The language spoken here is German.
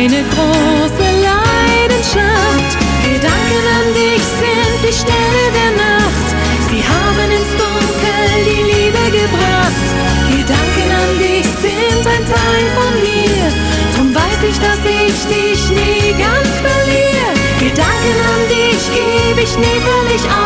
meine große Leidenschaft. Gedanken an dich sind die Sterne der Nacht. Sie haben ins Dunkel die Liebe gebracht. Gedanken an dich sind ein Teil von mir. Drum weiß ich, dass ich dich nie ganz verliere. Gedanken an dich geb ich nie völlig auf.